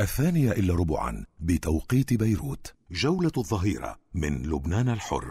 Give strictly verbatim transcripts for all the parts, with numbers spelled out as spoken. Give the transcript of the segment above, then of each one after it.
الثانية إلا ربعا بتوقيت بيروت. جولة الظهيرة من لبنان الحر.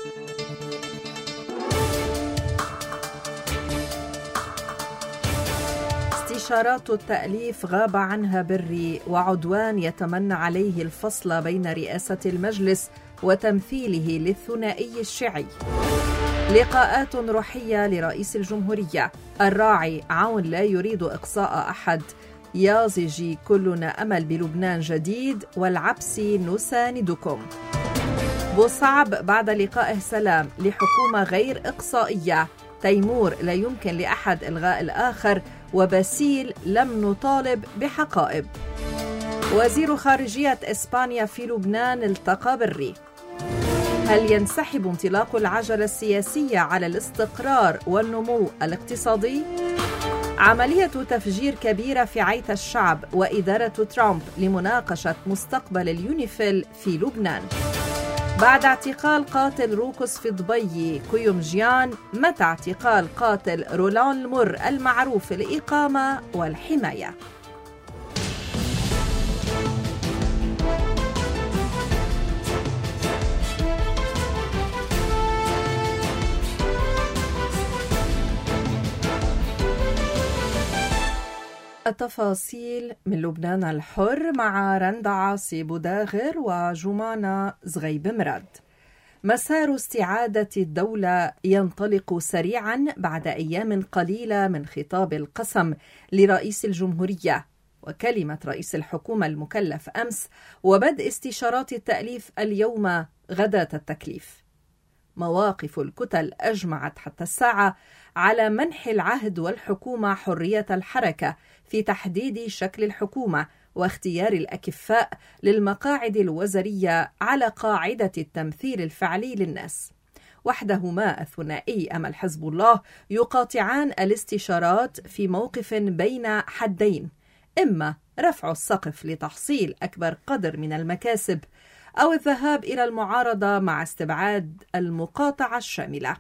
استشارات التأليف غاب عنها بري، وعدوان يتمنى عليه الفصل بين رئاسة المجلس وتمثيله للثنائي الشيعي. لقاءات روحية لرئيس الجمهورية. الراعي عون لا يريد إقصاء أحد. يازجي كلنا أمل بلبنان جديد، والعبسي نساندكم. بوصعب بعد لقائه سلام لحكومة غير إقصائية. تيمور لا يمكن لأحد إلغاء الآخر، وباسيل لم نطالب بحقائب. وزير خارجية إسبانيا في لبنان التقى بري. هل ينسحب انطلاق العجلة السياسية على الاستقرار والنمو الاقتصادي؟ عملية تفجير كبيرة في عيت الشعب، وإدارة ترامب لمناقشة مستقبل اليونيفيل في لبنان. بعد اعتقال قاتل روكوس في دبي كيومجيان، متى اعتقال قاتل رولان المر المعروف الإقامة والحماية؟ التفاصيل من لبنان الحر مع رندا عاصي بوداغر وجمانة زغيب مراد. مسار استعادة الدولة ينطلق سريعا بعد أيام قليلة من خطاب القسم لرئيس الجمهورية وكلمة رئيس الحكومة المكلف أمس، وبدء استشارات التأليف اليوم غداة التكليف. مواقف الكتل أجمعت حتى الساعة على منح العهد والحكومة حرية الحركة في تحديد شكل الحكومة واختيار الأكفاء للمقاعد الوزارية على قاعدة التمثيل الفعلي للناس. وحدهما الثنائي أمل حزب الله يقاطعان الاستشارات في موقف بين حدين، إما رفع السقف لتحصيل أكبر قدر من المكاسب، أو الذهاب إلى المعارضة مع استبعاد المقاطعة الشاملة.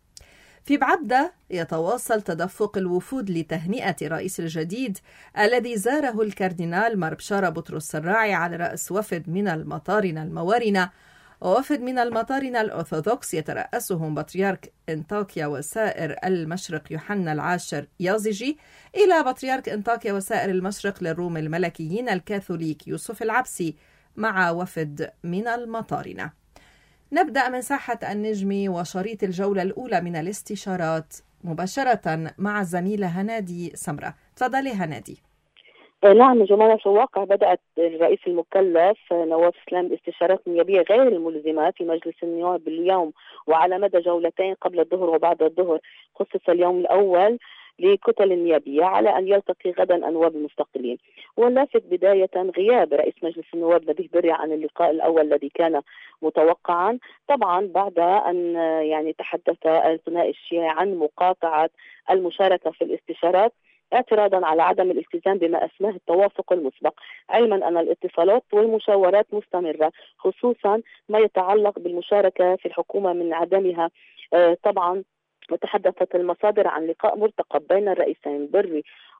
في بعبدة يتواصل تدفق الوفود لتهنئة الرئيس الجديد الذي زاره الكاردينال مربشارة بطرس الراعي على رأس وفد من المطارنة الموارنة، ووفد من المطارنة الأرثوذكس يترأسهم بطريرك انطاكيا وسائر المشرق يوحنا العاشر يازجي، إلى بطريرك انطاكيا وسائر المشرق للروم الملكيين الكاثوليك يوسف العبسي مع وفد من المطارنة. نبدأ من ساحة النجمي وشريط الجولة الأولى من الاستشارات مباشرة مع الزميلة هنادي سمرة. تفضلي هنادي. نعم جمانة، في الواقع بدأت الرئيس المكلف نواف سلام باستشارات نيابية غير الملزمة في مجلس النواب اليوم وعلى مدى جولتين قبل الظهر وبعد الظهر. خصص اليوم الأول لكتل النيابية على أن يلتقي غدا النواب المستقلين. واللافت بداية غياب رئيس مجلس النواب نبيه بري عن اللقاء الأول الذي كان متوقعا، طبعا بعد أن يعني تحدث الثنائي الشيعي عن مقاطعة المشاركة في الاستشارات اعتراضا على عدم الالتزام بما اسماه التوافق المسبق، علما ان الاتصالات والمشاورات مستمرة، خصوصا ما يتعلق بالمشاركة في الحكومة من عدمها. آه طبعا وتحدثت المصادر عن لقاء مرتقب بين الرئيسين بري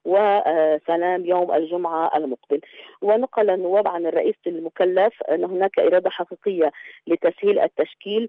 وسلام يوم الجمعة المقبل. ونقل النواب عن الرئيس المكلف أن هناك إرادة حقيقية لتسهيل التشكيل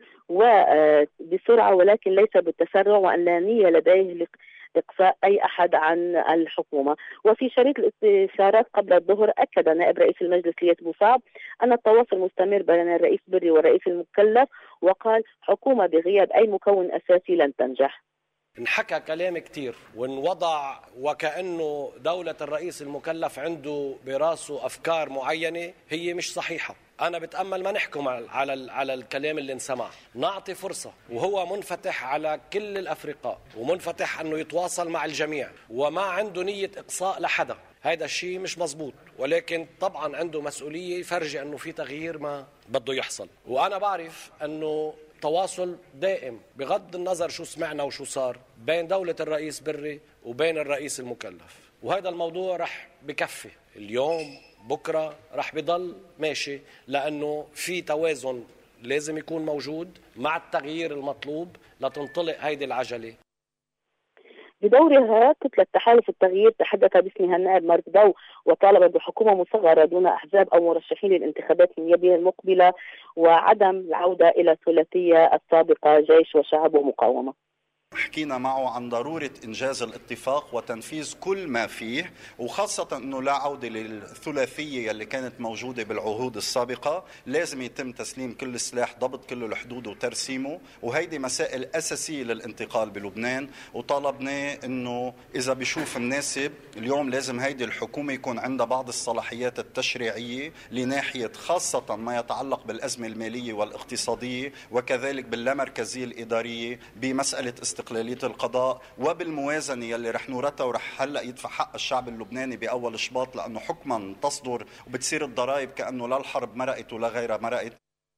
وبسرعة ولكن ليس بالتسرع، وأن لا نية لديه إقصاء أي أحد عن الحكومة. وفي شريط الاستشارات قبل الظهر أكد نائب رئيس المجلس ليث بوصعب أن التواصل مستمر بين الرئيس بري والرئيس المكلف، وقال حكومة بغياب أي مكون أساسي لن تنجح. انحكى كلام كتير وانوضع وكأنه دولة الرئيس المكلف عنده براسه أفكار معينة هي مش صحيحة. أنا بتأمل ما نحكم على على الكلام اللي انسمع، نعطي فرصة، وهو منفتح على كل الأفرقاء ومنفتح أنه يتواصل مع الجميع وما عنده نية إقصاء لحدا. هذا الشيء مش مزبوط، ولكن طبعا عنده مسؤولية يفرجي أنه في تغيير ما بده يحصل. وأنا بعرف أنه تواصل دائم بغض النظر شو سمعنا وشو صار بين دولة الرئيس بري وبين الرئيس المكلف، وهذا الموضوع رح بكفي اليوم بكرة رح بضل ماشي، لأنه في توازن لازم يكون موجود مع التغيير المطلوب لتنطلق هيدي العجلة. بدورها كتلة تحالف التغيير تحدث باسمها النائب مارك داو وطالب بحكومة مصغرة دون أحزاب أو مرشحين للانتخابات النيابية المقبلة وعدم العودة إلى الثلاثية السابقة جيش وشعب ومقاومة. حكينا معه عن ضرورة إنجاز الاتفاق وتنفيذ كل ما فيه، وخاصة أنه لا عودة للثلاثية اللي كانت موجودة بالعهود السابقة. لازم يتم تسليم كل السلاح، ضبط كل الحدود وترسيمه، وهيدي مسائل أساسية للانتقال بلبنان. وطالبنا أنه إذا بيشوف مناسب اليوم لازم هيدي الحكومة يكون عندها بعض الصلاحيات التشريعية لناحية خاصة ما يتعلق بالأزمة المالية والاقتصادية، وكذلك باللامركزية الإدارية بمسألة استقلالية القضاء، وبالموازنة يلي رح نورتها ورح هلأ يدفع حق الشعب اللبناني بأول شباط، لأنه حكما تصدر وبتصير الضرائب كأنه لا الحرب مرقت ولا غيرها مرقت.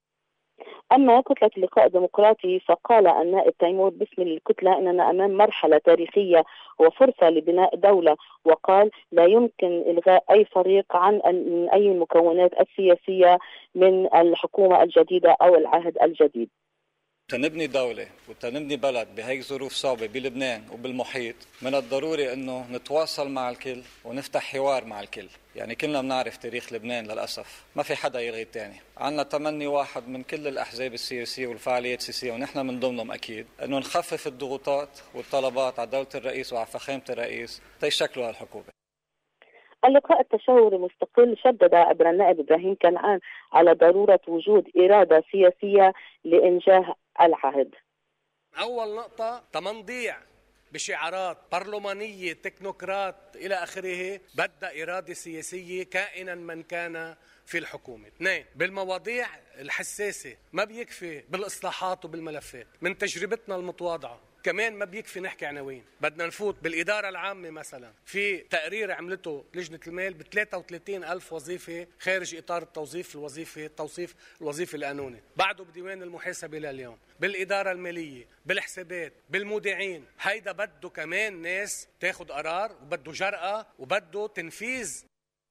أما كتلة اللقاء الديمقراطي فقال النائب تيمور باسم الكتلة أننا أمام مرحلة تاريخية وفرصة لبناء دولة، وقال لا يمكن إلغاء أي فريق عن أي المكونات السياسية من الحكومة الجديدة أو العهد الجديد. تنبني دولة وتنبني بلد بهيك ظروف صعبة بلبنان وبالمحيط، من الضروري أنه نتواصل مع الكل ونفتح حوار مع الكل. يعني كلنا بنعرف تاريخ لبنان للأسف، ما في حدا يلغي الثاني. عنا تمني واحد من كل الأحزاب السياسية والفعاليات السياسية، ونحن من ضمنهم أكيد، أنه نخفف الضغوطات والطلبات على دولة الرئيس وعلى فخامة الرئيس تيشكلوا هالحكومة. اللقاء التشاوري المستقل شدد عبر النائب إبراهيم كنعان على ضرورة وجود إرادة سياسية لإنجاح العهد. أول نقطة تمنضيع بشعارات برلمانية تكنوقراط إلى آخره، بدأ إرادة سياسية كائنا من كان في الحكومة. اثنين، بالمواضيع الحساسة ما بيكفي بالإصلاحات وبالملفات. من تجربتنا المتواضعة كمان ما بيكفي نحكي عناوين، بدنا نفوت بالإدارة العامة. مثلا في تقرير عملته لجنة المال ب ثلاثة وثلاثين ألف وظيفة خارج إطار التوظيف الوظيفة التوصيف الوظيفي القانوني، بعده بديوان المحاسبة لليوم، بالإدارة المالية، بالحسابات، بالمودعين. هيدا بده كمان ناس تاخد قرار، وبده جرأة، وبده تنفيذ.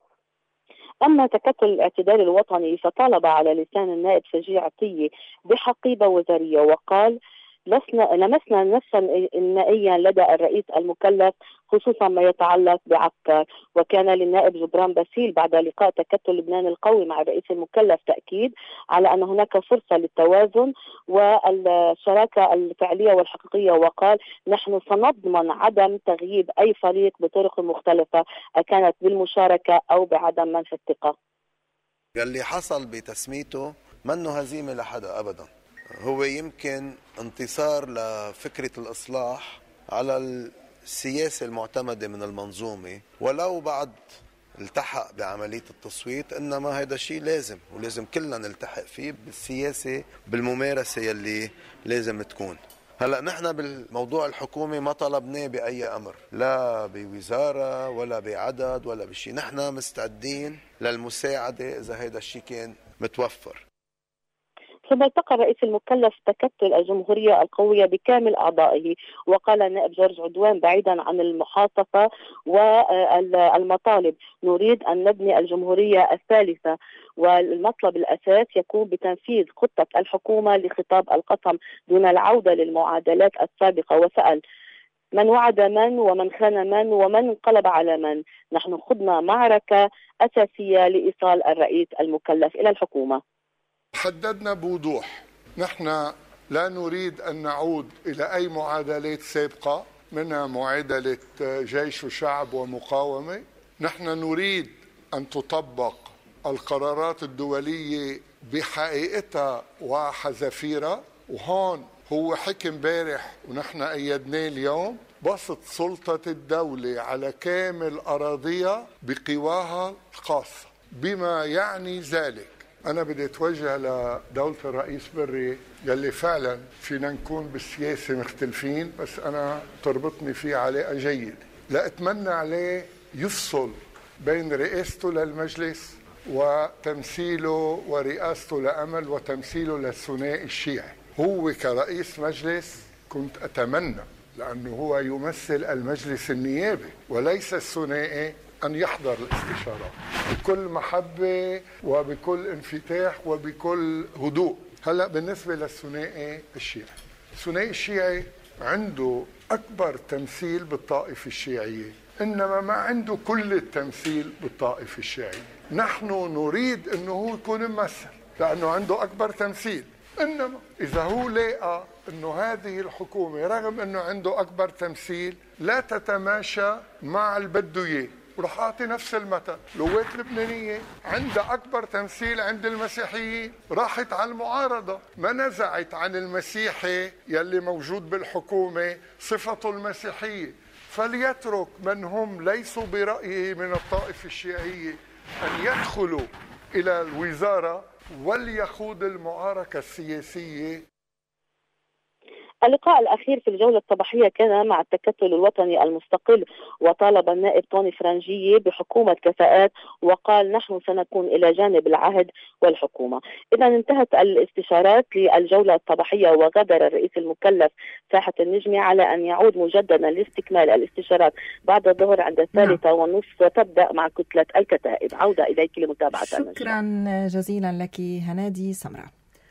أما تكتل الاعتدال الوطني فطالب على لسان النائب شجيع عطية بحقيبة وزارية، وقال لسنا لمسنا نفسا إنمائيا لدى الرئيس المكلف خصوصا ما يتعلق بعكار. وكان للنائب جبران باسيل بعد لقاء تكتل لبنان القوي مع الرئيس المكلف تأكيد على أن هناك فرصة للتوازن والشراكة الفعلية والحقيقية، وقال نحن سنضمن عدم تغييب أي فريق بطرق مختلفة كانت بالمشاركة أو بعدم منح الثقة. اللي حصل بتسميته منه هزيمة لحدا أبدا، هو يمكن انتصار لفكرة الإصلاح على السياسة المعتمدة من المنظومة، ولو بعد التحق بعملية التصويت، إنما هذا شيء لازم ولازم كلنا نلتحق فيه بالسياسة بالممارسة يلي لازم تكون. هلأ نحن بالموضوع الحكومي ما طلبناه بأي أمر، لا بوزارة ولا بعدد ولا بشيء، نحن مستعدين للمساعدة إذا هذا الشيء كان متوفر. ثم التقى الرئيس المكلف تكتل الجمهورية القوية بكامل أعضائه، وقال النائب جورج عدوان بعيدا عن المحاصفة والمطالب نريد أن نبني الجمهورية الثالثة، والمطلب الأساس يكون بتنفيذ خطة الحكومة لخطاب القسم دون العودة للمعادلات السابقة. وسأل من وعد من ومن خان من ومن انقلب على من. نحن خضنا معركة أساسية لإيصال الرئيس المكلف إلى الحكومة. حددنا بوضوح نحن لا نريد أن نعود إلى أي معادلات سابقة، منها معادلة جيش وشعب ومقاومة. نحن نريد أن تطبق القرارات الدولية بحقيقتها وحذافيرها، وهون هو حكم بارح ونحن أيدناه اليوم بسط سلطة الدولة على كامل أراضيها بقواها الخاصة، بما يعني ذلك أنا بدي أتوجه لدولة الرئيس بري يلي فعلا فينا نكون بالسياسة مختلفين، بس أنا تربطني فيه علاقة جيدة، لا أتمنى عليه يفصل بين رئاسته للمجلس وتمثيله ورئاسته لأمل وتمثيله للثنائي الشيعي. هو كرئيس مجلس كنت أتمنى، لأنه هو يمثل المجلس النيابي وليس الثنائي، أن يحضر الاستشارات بكل محبة وبكل انفتاح وبكل هدوء. هلأ بالنسبة للثنائي الشيعي، الثنائي الشيعي عنده أكبر تمثيل بالطائفة الشيعية، إنما ما عنده كل التمثيل بالطائفة الشيعية. نحن نريد أنه هو يكون ممثل لأنه عنده أكبر تمثيل، إنما إذا هو لقى أنه هذه الحكومة رغم أنه عنده أكبر تمثيل لا تتماشى مع البدوية، ورح أعطي نفس المثل. القوات اللبنانية عندها أكبر تمثيل عند المسيحيين، راحت على المعارضة، ما نزعت عن المسيحي يلي موجود بالحكومة صفته المسيحية. فليترك من هم ليسوا برأيه من الطائفة الشيعية أن يدخلوا إلى الوزارة وليخوض المعاركة السياسية. اللقاء الأخير في الجولة الصباحية كان مع التكتل الوطني المستقل، وطالب النائب توني فرنجية بحكومة كفاءات، وقال نحن سنكون إلى جانب العهد والحكومة. إذا انتهت الاستشارات للجولة الصباحية، وغادر الرئيس المكلف ساحة النجمة على أن يعود مجددا لاستكمال الاستشارات بعد الظهر عند الثالثة والنصف، وتبدأ مع كتلة الكتائب. عودة إليك لمتابعة. شكرا جزيلا لك هنادي سمرة.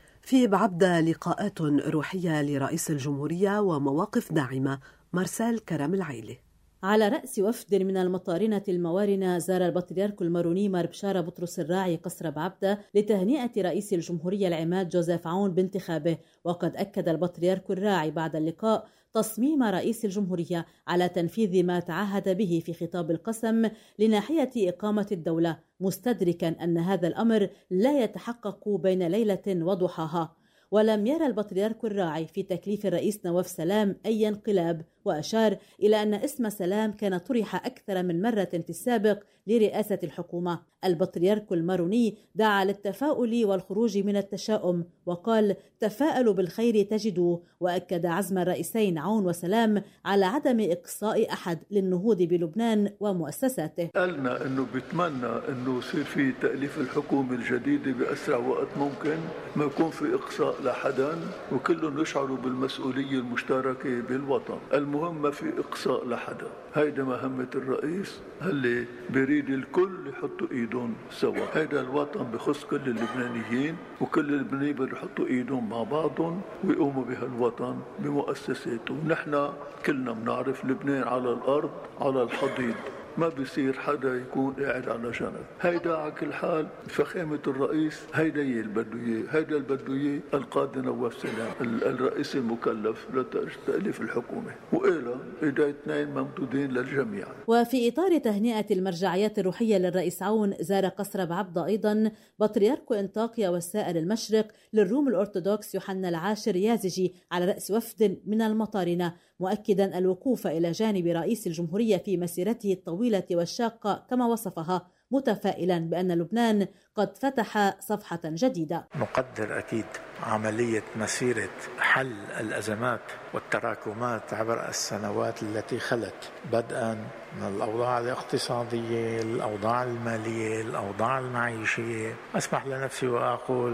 في بعبدة لقاءات روحية لرئيس الجمهورية ومواقف داعمة. مرسال كرم العيلي. على رأس وفد من المطارنة الموارنة زار البطريرك الماروني مار بشارة بطرس الراعي قصر بعبدة لتهنئة رئيس الجمهورية العماد جوزيف عون بانتخابه. وقد أكد البطريرك الراعي بعد اللقاء تصميم رئيس الجمهورية على تنفيذ ما تعهد به في خطاب القسم لناحية إقامة الدولة، مستدركا أن هذا الأمر لا يتحقق بين ليلة وضحاها. ولم يرى البطريرك الراعي في تكليف الرئيس نواف سلام أي انقلاب، وأشار إلى أن اسم سلام كان طرح أكثر من مرة في السابق لرئاسة الحكومة. البطريرك الماروني دعا للتفاؤل والخروج من التشاؤم، وقال تفاءلوا بالخير تجدوه، وأكد عزم الرئيسين عون وسلام على عدم إقصاء أحد للنهوض بلبنان ومؤسساته. قالنا أنه بيتمنى أنه يصير في تأليف الحكومة الجديدة بأسرع وقت ممكن، ما يكون في إقصاء لحدا، وكلهم يشعروا بالمسؤولية المشتركة بالوطن. المهم ما في إقصاء لحدا، هيدا مهمة الرئيس اللي بريد الكل يحطوا ايدهم سوا. هيدا الوطن بخص كل اللبنانيين، وكل اللبنانيين بده يحطوا ايدهم مع بعضهم ويقوموا بهالوطن بمؤسساته. ونحن كلنا بنعرف لبنان على الارض على الحضيض، ما بيصير حدا يكون قاعد على جنب. هيدا على كل حال فخامة الرئيس، هيدا هي اللي بده اياه، هيدا اللي بده اياه القائد نواف سلام الرئيس المكلف لتأليف الحكومة، وإلى إيدا اثنين ممدودين للجميع. وفي إطار تهنئة المرجعيات الروحية للرئيس عون، زار قصر بعبدة أيضا بطريرك أنطاكيا والسائر المشرق للروم الأرثوذكس يوحنا العاشر يازجي على رأس وفد من المطارنة، مؤكدا الوقوف إلى جانب رئيس الجمهورية في مسيرته الطويلة والشاقة كما وصفها، متفائلا بأن لبنان قد فتح صفحة جديدة. نقدر أكيد عملية مسيرة حل الأزمات والتراكمات عبر السنوات التي خلت، بدءا من الأوضاع الاقتصادية، الأوضاع المالية، الأوضاع المعيشية، أسمح لنفسي وأقول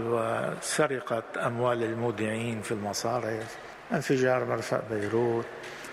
وسرقة أموال المودعين في المصارف، انفجار مرفأ بيروت،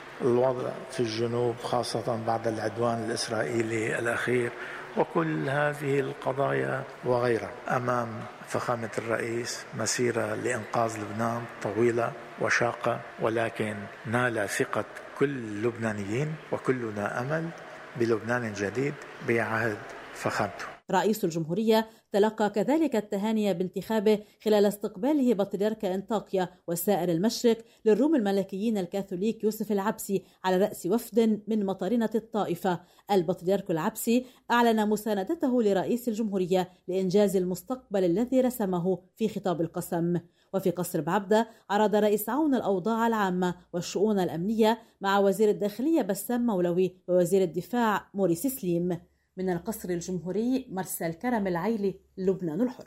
الوضع في الجنوب خاصة بعد العدوان الإسرائيلي الأخير، وكل هذه القضايا وغيرها. أمام فخامة الرئيس مسيرة لإنقاذ لبنان طويلة وشاقة، ولكن نال ثقة كل اللبنانيين، وكلنا أمل بلبنان جديد بعهد فخامته. رئيس الجمهورية تلقى كذلك التهاني بانتخابه خلال استقباله بطريرك أنطاكيا وسائر المشرق للروم الملكيين الكاثوليك يوسف العبسي على رأس وفد من مطارنة الطائفة. البطريرك العبسي أعلن مساندته لرئيس الجمهورية لإنجاز المستقبل الذي رسمه في خطاب القسم. وفي قصر بعبدة عرض رئيس عون الأوضاع العامة والشؤون الأمنية مع وزير الداخلية بسام مولوي ووزير الدفاع موريس سليم. من القصر الجمهوري مرسال كرم العيلي، لبنان الحر.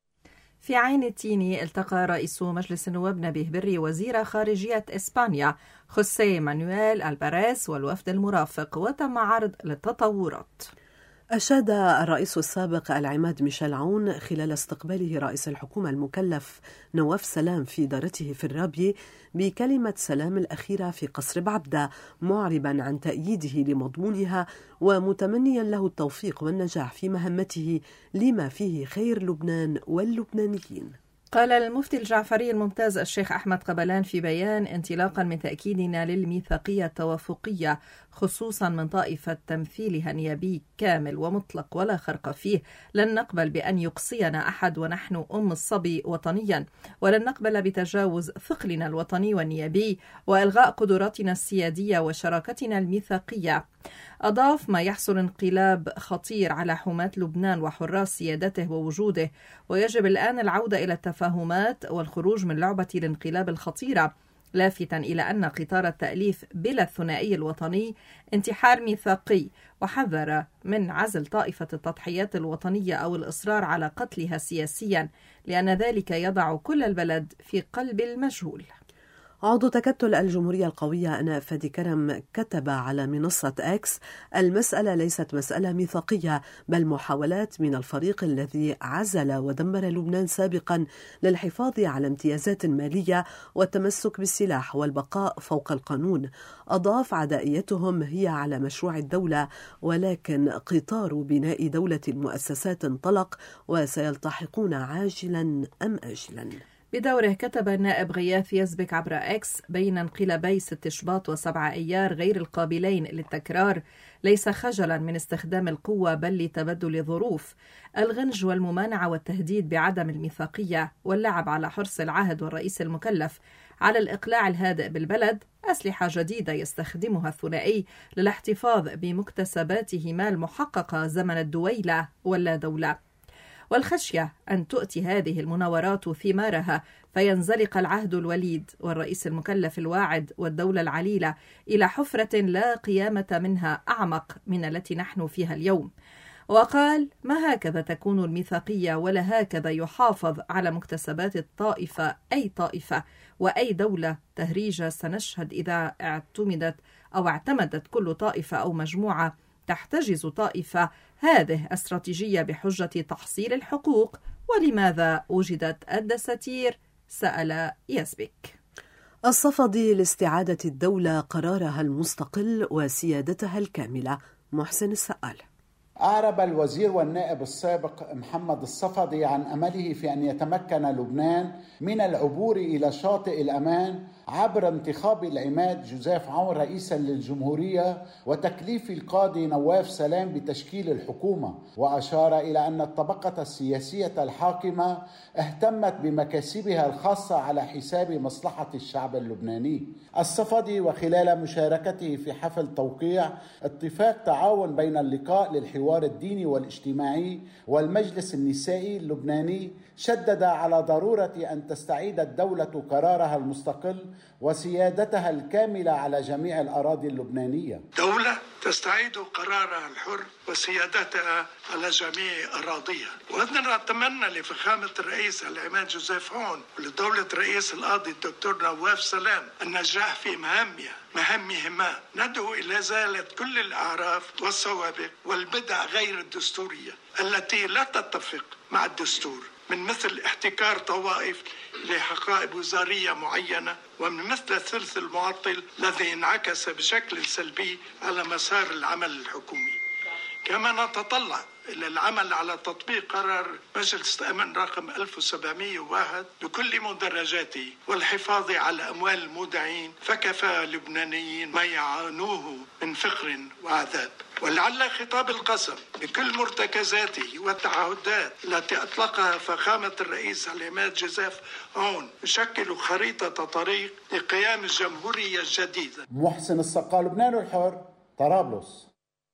في عين التيني التقى رئيس مجلس النواب نبيه بري وزير خارجية إسبانيا خوسيه مانويل الباريس والوفد المرافق، وتم عرض للتطورات. أشاد الرئيس السابق العماد ميشيل عون خلال استقباله رئيس الحكومة المكلف نواف سلام في دارته في الرابية بكلمة سلام الأخيرة في قصر بعبدة، معربا عن تأييده لمضمونها ومتمنيا له التوفيق والنجاح في مهمته لما فيه خير لبنان واللبنانيين. قال المفتي الجعفري الممتاز الشيخ أحمد قبلان في بيان: انطلاقا من تأكيدنا للميثاقية التوافقية خصوصا من طائفة تمثيلها نيابي كامل ومطلق ولا خرق فيه، لن نقبل بأن يقصينا أحد ونحن أم الصبي وطنيا، ولن نقبل بتجاوز ثقلنا الوطني والنيابي وإلغاء قدراتنا السيادية وشراكتنا الميثاقية. أضاف: ما يحصل انقلاب خطير على حماة لبنان وحراس سيادته ووجوده، ويجب الآن العودة إلى التفاهمات والخروج من لعبة الانقلاب الخطيرة، لافتا إلى أن قطار التأليف بلا الثنائي الوطني انتحار ميثاقي، وحذر من عزل طائفة التضحيات الوطنية أو الإصرار على قتلها سياسيا، لأن ذلك يضع كل البلد في قلب المجهول. عضو تكتل الجمهورية القوية أنا فادي كرم كتب على منصة إكس: المسألة ليست مسألة ميثاقية، بل محاولات من الفريق الذي عزل ودمر لبنان سابقا للحفاظ على امتيازات مالية والتمسك بالسلاح والبقاء فوق القانون. أضاف: عدائيتهم هي على مشروع الدولة، ولكن قطار بناء دولة المؤسسات انطلق وسيلتحقون عاجلا أم آجلا. بدوره كتب النائب غياث يزبك عبر إكس: بين انقلابي ست شباط وسبعة أيار غير القابلين للتكرار ليس خجلا من استخدام القوة بل لتبدل الظروف. الغنج والممانعة والتهديد بعدم الميثاقية واللعب على حرص العهد والرئيس المكلف على الإقلاع الهادئ بالبلد أسلحة جديدة يستخدمها الثنائي للاحتفاظ بمكتسباتهما المحققة زمن الدويلة واللا دولة، والخشية أن تؤتي هذه المناورات ثمارها فينزلق العهد الوليد والرئيس المكلف الواعد والدولة العليلة إلى حفرة لا قيامة منها أعمق من التي نحن فيها اليوم. وقال: ما هكذا تكون الميثاقية ولا هكذا يحافظ على مكتسبات الطائفة أي طائفة وأي دولة تهريجة سنشهد إذا اعتمدت أو اعتمدت كل طائفة أو مجموعة تحتجز طائفة هذه استراتيجية بحجة تحصيل الحقوق. ولماذا وجدت الدساتير؟ سأل يزبك. الصفدي لاستعادة الدولة قرارها المستقل وسيادتها الكاملة. محسن السقال. أعرب الوزير والنائب السابق محمد الصفدي عن أمله في أن يتمكن لبنان من العبور إلى شاطئ الأمان عبر انتخاب العماد جوزيف عون رئيسا للجمهورية وتكليف القاضي نواف سلام بتشكيل الحكومة، وأشار إلى أن الطبقة السياسية الحاكمة اهتمت بمكاسبها الخاصة على حساب مصلحة الشعب اللبناني. الصفدي وخلال مشاركته في حفل توقيع اتفاق تعاون بين اللقاء للحوار الديني والاجتماعي والمجلس النسائي اللبناني شدد على ضرورة أن تستعيد الدولة قرارها المستقل وسيادتها الكاملة على جميع الأراضي اللبنانية. دولة تستعيد قرارها الحر وسيادتها على جميع أراضيها. وأنا نتمنى لفخامة الرئيس العماد جوزيف عون ولدولة رئيس القاضي الدكتور نواف سلام النجاح في مهامها مهمهما. ندعو إلى إزالة كل الأعراف والسوابق والبدع غير الدستورية التي لا تتفق مع الدستور، من مثل احتكار طوائف لحقائب وزارية معينة، ومن مثل الثلث المعطل الذي انعكس بشكل سلبي على مسار العمل الحكومي. كما نتطلع إلى العمل على تطبيق قرار مجلس الأمن رقم ألف وسبعمئة وواحد بكل مدرجاته والحفاظ على أموال المودعين، فكفى اللبنانيين ما يعانوه من فقر وعذاب. ولعل خطاب القسم بكل مرتكزاته والتعهدات التي أطلقها فخامة الرئيس العماد جوزيف عون يشكل خريطة طريق لقيام الجمهورية الجديدة. محسن السقال، لبنان الحر، طرابلس.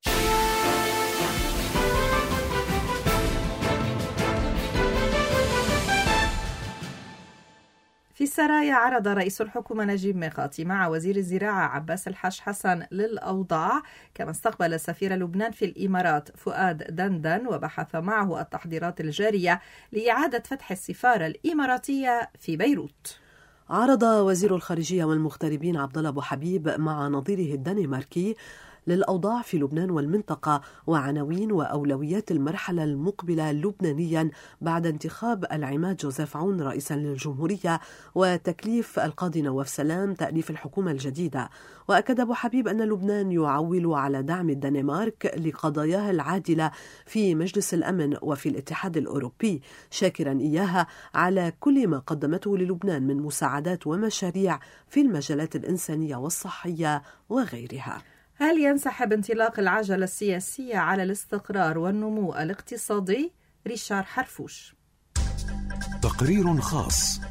في السرايا عرض رئيس الحكومة نجيب ميقاتي مع وزير الزراعة عباس الحاج حسن للأوضاع، كما استقبل سفير لبنان في الإمارات فؤاد دندن وبحث معه التحضيرات الجارية لإعادة فتح السفارة الإماراتية في بيروت. عرض وزير الخارجية والمغتربين عبد الله أبو حبيب مع نظيره الدنماركي للأوضاع في لبنان والمنطقة وعناوين وأولويات المرحلة المقبلة لبنانيا بعد انتخاب العماد جوزيف عون رئيسا للجمهورية وتكليف القاضي نواف سلام تأليف الحكومة الجديدة. وأكد أبو حبيب أن لبنان يعول على دعم الدنمارك لقضاياها العادلة في مجلس الأمن وفي الاتحاد الأوروبي، شاكرا إياها على كل ما قدمته للبنان من مساعدات ومشاريع في المجالات الإنسانية والصحية وغيرها. هل ينسحب انطلاق العجلة السياسية على الاستقرار والنمو الاقتصادي؟ ريشار حرفوش. تقرير خاص.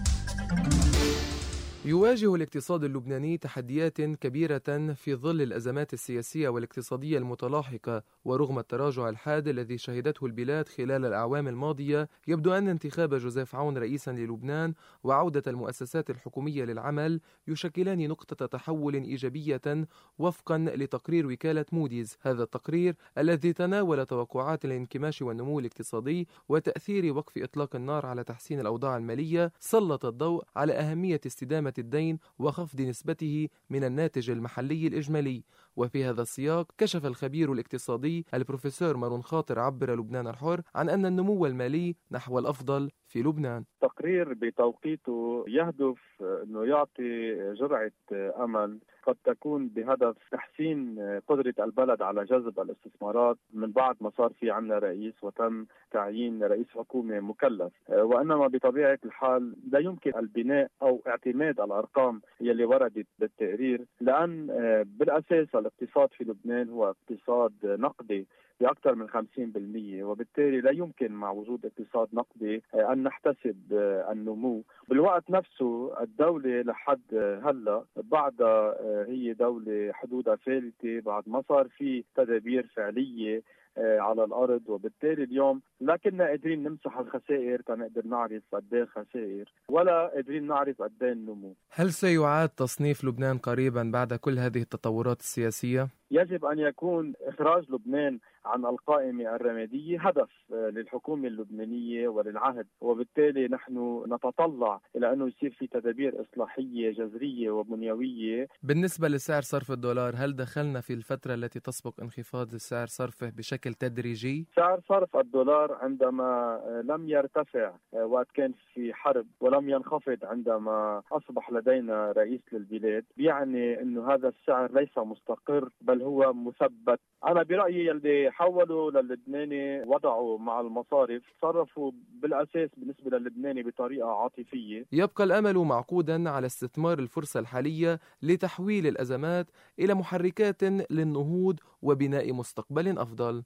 يواجه الاقتصاد اللبناني تحديات كبيرة في ظل الأزمات السياسية والاقتصادية المتلاحقة، ورغم التراجع الحاد الذي شهدته البلاد خلال الأعوام الماضية، يبدو أن انتخاب جوزيف عون رئيسا للبنان وعودة المؤسسات الحكومية للعمل يشكلان نقطة تحول إيجابية وفقا لتقرير وكالة موديز. هذا التقرير الذي تناول توقعات الانكماش والنمو الاقتصادي وتأثير وقف إطلاق النار على تحسين الأوضاع المالية سلط الضوء على أهمية استدامة الدين وخفض نسبته من الناتج المحلي الإجمالي. وفي هذا السياق كشف الخبير الاقتصادي البروفيسور مارون خاطر عبر لبنان الحر عن أن النمو المالي نحو الأفضل في لبنان. تقرير بتوقيته يهدف أنه يعطي جرعة أمل قد تكون بهدف تحسين قدرة البلد على جذب الاستثمارات من بعد ما صار في عنا رئيس وتم تعيين رئيس حكومة مكلف، وإنما بطبيعة الحال لا يمكن البناء أو اعتماد الأرقام يلي وردت بالتقرير، لأن بالأساس الاقتصاد في لبنان هو اقتصاد نقدي بأكثر من خمسين بالمئة، وبالتالي لا يمكن مع وجود اقتصاد نقدي أن نحتسب النمو. بالوقت نفسه الدولة لحد هلا بعدها هي دولة حدودها فالتة بعد ما صار في تدابير فعلية على الأرض، وبالتالي اليوم لا كنا قادرين نمسح الخسائر تنقدر نعرف قد ايه الخسائر ولا قادرين نعرف قد ايه النمو. هل سيعاد تصنيف لبنان قريبا بعد كل هذه التطورات السياسية؟ يجب أن يكون إخراج لبنان عن القائمة الرمادية هدف للحكومة اللبنانية وللعهد، وبالتالي نحن نتطلع إلى أنه يصير في تدابير إصلاحية جذرية وبنيوية. بالنسبة لسعر صرف الدولار، هل دخلنا في الفترة التي تسبق انخفاض سعر صرفه بشكل تدريجي؟ سعر صرف الدولار عندما لم يرتفع وقت كان في حرب ولم ينخفض عندما أصبح لدينا رئيس للبلاد، يعني أنه هذا السعر ليس مستقر بل هو مثبت. أنا برأيي اللي حولوا للبناني وضعوا مع المصارف صرفوا بالأساس بالنسبة للبناني بطريقة عاطفية. يبقى الأمل معقودا على استثمار الفرصة الحالية لتحويل الأزمات إلى محركات للنهوض وبناء مستقبل أفضل.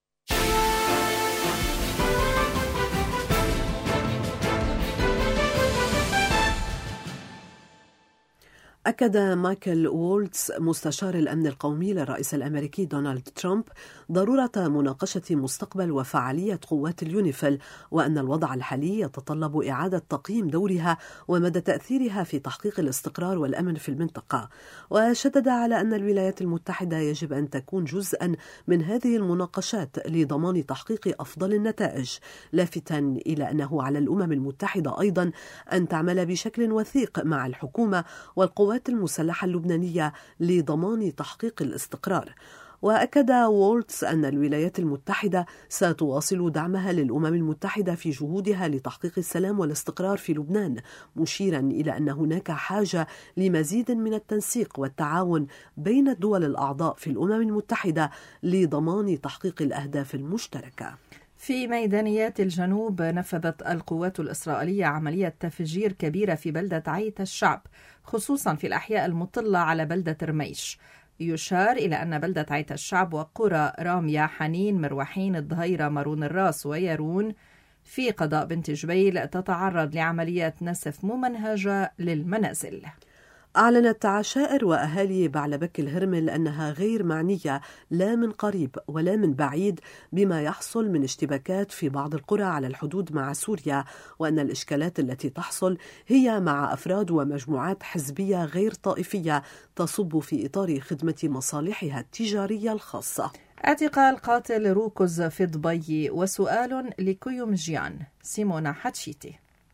أكد مايكل وولتز مستشار الأمن القومي للرئيس الأمريكي دونالد ترامب ضرورة مناقشة مستقبل وفعالية قوات اليونيفيل، وأن الوضع الحالي يتطلب إعادة تقييم دورها ومدى تأثيرها في تحقيق الاستقرار والأمن في المنطقة. وشدد على أن الولايات المتحدة يجب أن تكون جزءا من هذه المناقشات لضمان تحقيق أفضل النتائج، لافتا إلى أنه على الأمم المتحدة أيضا أن تعمل بشكل وثيق مع الحكومة والقوات المسلحة اللبنانية لضمان تحقيق الاستقرار. وأكد وولتز أن الولايات المتحدة ستواصل دعمها للأمم المتحدة في جهودها لتحقيق السلام والاستقرار في لبنان، مشيرا إلى أن هناك حاجة لمزيد من التنسيق والتعاون بين الدول الأعضاء في الأمم المتحدة لضمان تحقيق الأهداف المشتركة. في ميدانيات الجنوب نفذت القوات الإسرائيلية عملية تفجير كبيرة في بلدة عيت الشعب، خصوصا في الأحياء المطلة على بلدة رميش. يشار إلى أن بلدة عيت الشعب وقرى رامية، حنين، مروحين، الظهيرة، مارون الراس ويرون في قضاء بنت جبيل تتعرض لعمليات نسف ممنهجة للمنازل. أعلنت عشائر وأهالي بعلبك الهرمل أنها غير معنية لا من قريب ولا من بعيد بما يحصل من اشتباكات في بعض القرى على الحدود مع سوريا، وأن الإشكالات التي تحصل هي مع أفراد ومجموعات حزبية غير طائفية تصب في إطار خدمة مصالحها التجارية الخاصة. اعتقال قاتل روكوز في دبي وسؤال لكيوم جيان. سيمونا حتشيتي.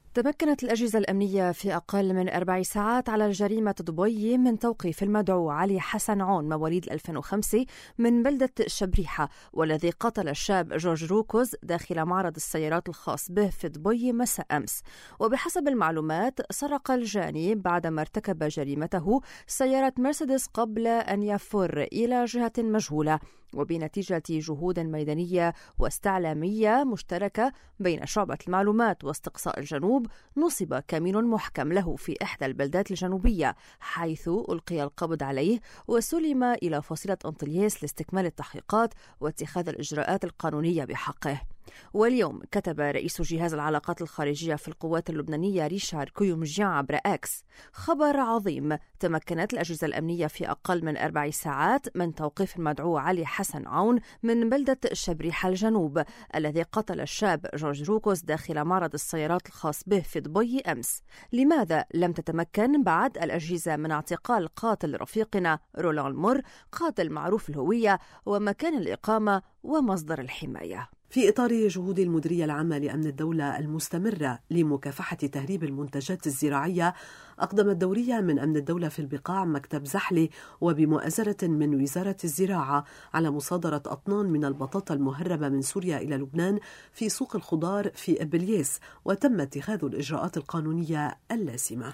تمكنت الأجهزة الأمنية في أقل من أربع ساعات على جريمة دبي من توقيف المدعو علي حسن عون مواليد ألفين وخمسة من بلدة شبريحة، والذي قتل الشاب جورج روكوز داخل معرض السيارات الخاص به في دبي مساء أمس. وبحسب المعلومات سرق الجاني بعدما ارتكب جريمته سيارة مرسيدس قبل أن يفر إلى جهة مجهولة، وبنتيجة جهود ميدانية واستعلامية مشتركة بين شعبة المعلومات واستقصاء الجنوب نصب كمين محكم له في إحدى البلدات الجنوبية، حيث ألقي القبض عليه وسلم إلى فصيلة أنطلياس لاستكمال التحقيقات واتخاذ الإجراءات القانونية بحقه. واليوم كتب رئيس جهاز العلاقات الخارجية في القوات اللبنانية ريشارد كويومجيان عبر أكس: خبر عظيم، تمكنت الأجهزة الأمنية في أقل من أربع ساعات من توقيف المدعو علي حسن عون من بلدة شبريحة الجنوب الذي قتل الشاب جورج روكوز داخل معرض السيارات الخاص به في دبي أمس. لماذا لم تتمكن بعد الأجهزة من اعتقال قاتل رفيقنا رولان مور، قاتل معروف الهوية ومكان الإقامة ومصدر الحماية؟ في إطار جهود المديرية العامة لأمن الدولة المستمرة لمكافحة تهريب المنتجات الزراعية، أقدمت دورية من أمن الدولة في البقاع مكتب زحلي وبمؤازرة من وزارة الزراعة على مصادرة أطنان من البطاطا المهربة من سوريا إلى لبنان في سوق الخضار في إبليس، وتم اتخاذ الإجراءات القانونية اللازمة.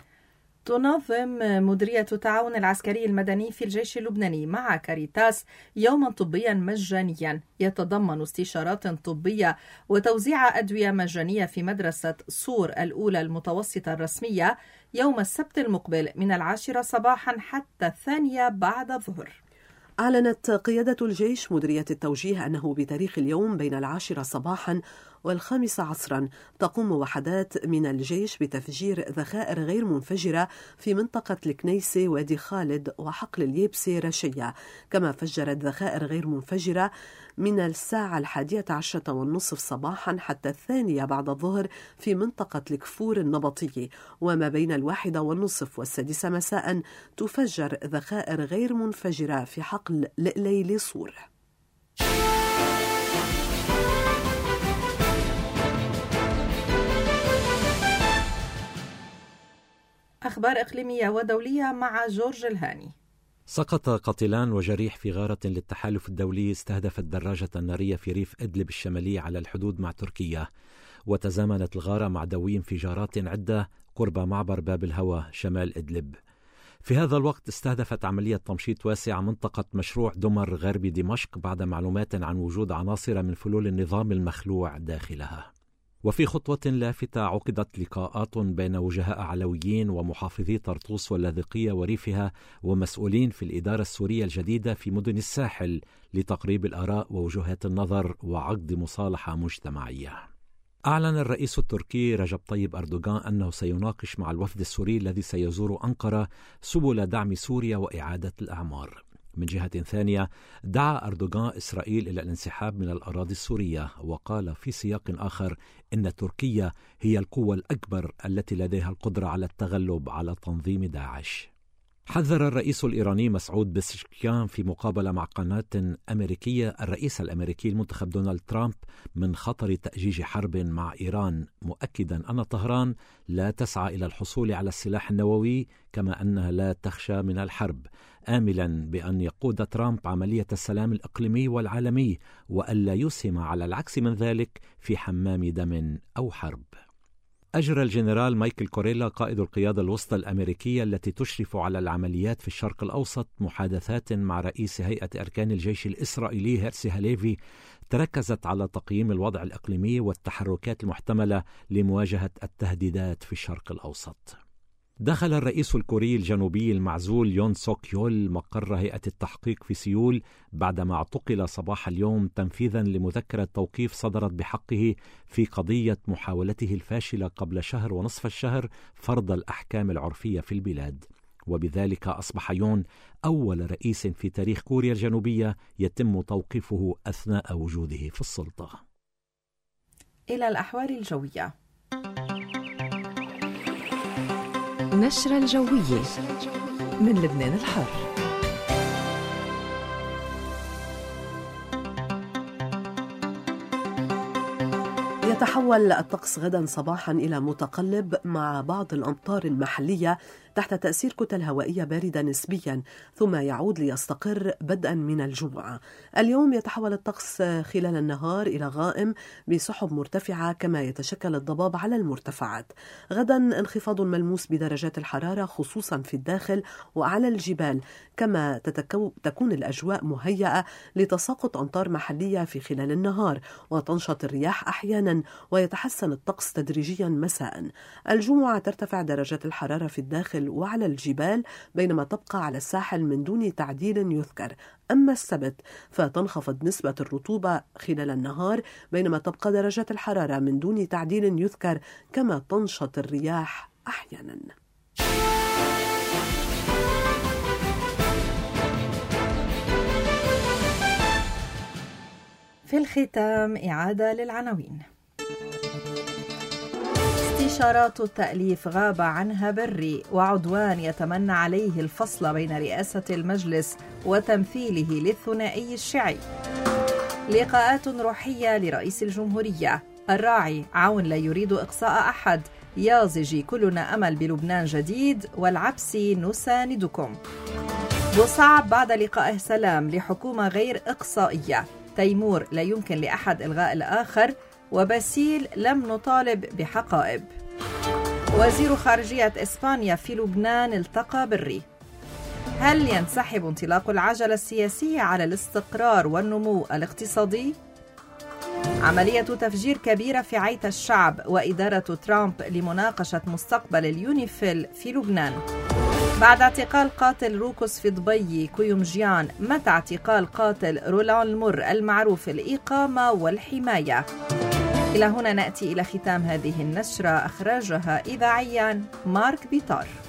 تنظم مديرية التعاون العسكري المدني في الجيش اللبناني مع كاريتاس يوما طبيا مجانيا يتضمن استشارات طبية وتوزيع أدوية مجانية في مدرسة صور الأولى المتوسطة الرسمية يوم السبت المقبل من العاشرة صباحا حتى الثانية بعد الظهر. أعلنت قيادة الجيش مديرية التوجيه أنه بتاريخ اليوم بين العاشرة صباحا والخامسة عصرا تقوم وحدات من الجيش بتفجير ذخائر غير منفجرة في منطقة الكنيسة وادي خالد وحقل اليابسة رشية، كما فجرت ذخائر غير منفجرة من الساعة الحادية عشرة والنصف صباحا حتى الثانية بعد الظهر في منطقة الكفور النبطية، وما بين الواحدة والنصف والسادسة مساء تفجر ذخائر غير منفجرة في حقل ليلي صور. أخبار إقليمية ودولية مع جورج الهاني. سقط قتيلان وجريح في غارة للتحالف الدولي استهدفت دراجة نارية في ريف إدلب الشمالي على الحدود مع تركيا، وتزامنت الغارة مع دوي انفجارات عدة قرب معبر باب الهوى شمال إدلب. في هذا الوقت استهدفت عملية تمشيط واسعة منطقة مشروع دمر غربي دمشق بعد معلومات عن وجود عناصر من فلول النظام المخلوع داخلها. وفي خطوة لافتة عقدت لقاءات بين وجهاء علويين ومحافظي طرطوس واللاذقية وريفها ومسؤولين في الإدارة السورية الجديدة في مدن الساحل لتقريب الآراء ووجهات النظر وعقد مصالحة مجتمعية. أعلن الرئيس التركي رجب طيب أردوغان أنه سيناقش مع الوفد السوري الذي سيزور أنقرة سبل دعم سوريا وإعادة الأعمار. من جهة ثانية دعا أردوغان إسرائيل إلى الانسحاب من الأراضي السورية، وقال في سياق آخر إن تركيا هي القوة الأكبر التي لديها القدرة على التغلب على تنظيم داعش. حذر الرئيس الإيراني مسعود بسشكيان في مقابلة مع قناة أمريكية الرئيس الأمريكي المنتخب دونالد ترامب من خطر تأجيج حرب مع إيران، مؤكدا أن طهران لا تسعى إلى الحصول على السلاح النووي كما أنها لا تخشى من الحرب، آملا بأن يقود ترامب عملية السلام الإقليمي والعالمي وألا يسهم على العكس من ذلك في حمام دم أو حرب. أجرى الجنرال مايكل كوريلا قائد القيادة الوسطى الأمريكية التي تشرف على العمليات في الشرق الأوسط محادثات مع رئيس هيئة أركان الجيش الإسرائيلي هيرسي هاليفي تركزت على تقييم الوضع الإقليمي والتحركات المحتملة لمواجهة التهديدات في الشرق الأوسط. دخل الرئيس الكوري الجنوبي المعزول يون سوك يول مقر هيئة التحقيق في سيول بعدما اعتقل صباح اليوم تنفيذا لمذكرة توقيف صدرت بحقه في قضية محاولته الفاشلة قبل شهر ونصف الشهر فرض الأحكام العرفية في البلاد، وبذلك أصبح يون أول رئيس في تاريخ كوريا الجنوبية يتم توقيفه أثناء وجوده في السلطة. إلى الأحوال الجوية. نشرة الجوية من لبنان الحر. يتحول الطقس غدا صباحا إلى متقلب مع بعض الأمطار المحلية تحت تأثير كتل هوائية باردة نسبيا، ثم يعود ليستقر بدءا من الجمعة. اليوم يتحول الطقس خلال النهار إلى غائم بسحب مرتفعة، كما يتشكل الضباب على المرتفعات. غدا انخفاض ملموس بدرجات الحرارة خصوصا في الداخل وعلى الجبال، كما تتكو تكون الأجواء مهيئة لتساقط أمطار محلية في خلال النهار، وتنشط الرياح أحيانا، ويتحسن الطقس تدريجيا مساء. الجمعة ترتفع درجات الحرارة في الداخل وعلى الجبال، بينما تبقى على الساحل من دون تعديل يذكر. أما السبت فتنخفض نسبة الرطوبة خلال النهار، بينما تبقى درجات الحرارة من دون تعديل يذكر، كما تنشط الرياح أحيانا. في الختام إعادة للعناوين. استشارات التأليف غاب عنها بري، وعدوان يتمنى عليه الفصل بين رئاسة المجلس وتمثيله للثنائي الشيعي. لقاءات روحية لرئيس الجمهورية. الراعي: عون لا يريد إقصاء أحد. يازجي: كلنا أمل بلبنان جديد. والعبسي: نساندكم. بوصعب بعد لقائه سلام لحكومة غير إقصائية. تيمور: لا يمكن لأحد إلغاء الآخر. وباسيل: لم نطالب بحقائب. وزير خارجية إسبانيا في لبنان التقى بري. هل ينسحب انطلاق العجلة السياسية على الاستقرار والنمو الاقتصادي؟ عملية تفجير كبيرة في عيت الشعب، وإدارة ترامب لمناقشة مستقبل اليونيفيل في لبنان. بعد اعتقال قاتل روكوس في دبي كويومجيان، متى اعتقال قاتل رولان المر المعروف الإقامة والحماية؟ إلى هنا نأتي إلى ختام هذه النشرة، أخرجها إذاعيا مارك بيطار.